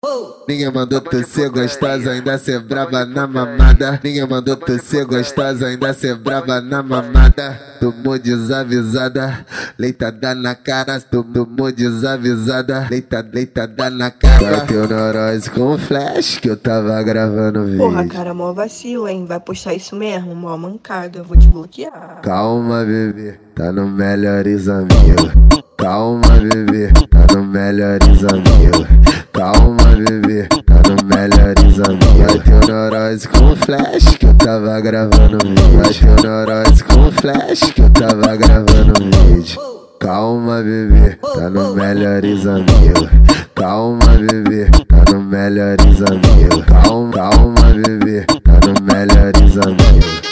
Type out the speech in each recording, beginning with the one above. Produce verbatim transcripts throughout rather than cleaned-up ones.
Ninguém mandou tu ser gostosa, ainda ser braba na mamada. Ninguém mandou tu ser gostosa, ainda ser braba na mamada. Tomou desavisada, leitada na cara. Tomou desavisada, leita, leitada na cara. Bateu neurose com flash que eu tava gravando vídeo. Porra, cara, mó vacilo, hein? Vai postar isso mesmo? Mó mancada, eu vou te bloquear. Calma, bebê, tá no melhores amigos. Calma, bebê, tá no melhores amigos. Calma, bebê, tá no melhores amigos. Bateu neurose com flash que eu tava gravando vídeo. Bateu neurose com flash que eu tava gravando vídeo. Calma, bebê, tá no melhores amigos. Calma, bebê, tá no melhores amigos. Calma, calma, bebê, tá no melhores amigos.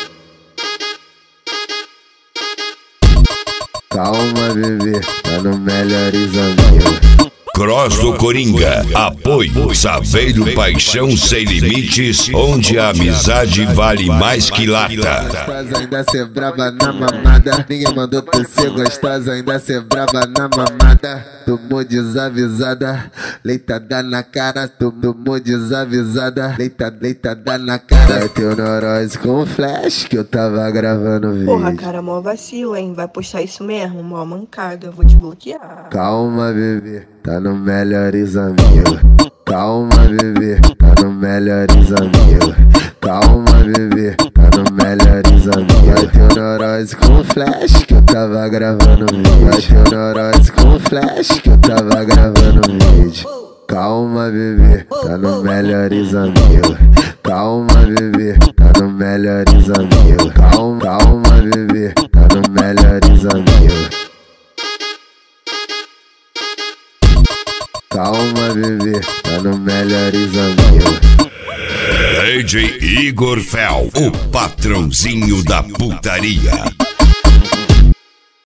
Calma, bebê, tá no melhores amigos. Cross do Coringa, apoio, Saveiro Paixão Sem Limites, onde a amizade vale mais que lata. Gostosa, ainda ser braba na mamada. Ninguém mandou tu ser gostosa, ainda ser braba na mamada. Tomou desavisada, leitada na cara. Tomou desavisada, leita, leitada na cara. Bateu neurose com flash que eu tava gravando vídeo. Porra, cara, mó vacilo, hein? Vai postar isso mesmo? Mó mancada, eu vou te bloquear. Calma, bebê, tá no melhores amigos. Calma, bebê, tá no melhores amigos. Calma, bebê, tá no melhores amigos. Bateu neurose com flash que eu tava gravando vídeo. Bateu neurose com flash que eu tava gravando vídeo. Calma, bebê, tá no melhores amigos. Calma, bebê, tá no melhores amigos. Calma, calma, bebê, tá no melhores amigos. Calma, bebê, tá no melhores amigos. D J Igor Fel, o patrãozinho da putaria.